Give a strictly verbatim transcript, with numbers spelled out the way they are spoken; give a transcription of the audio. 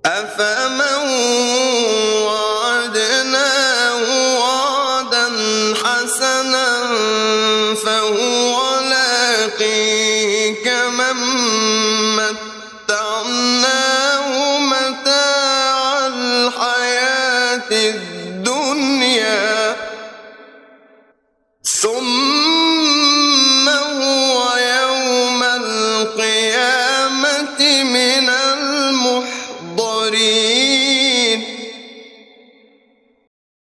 أفمن وعدناه وعدا حسنا فهو لاقيه كمن متعناه متاع الحياة الدنيا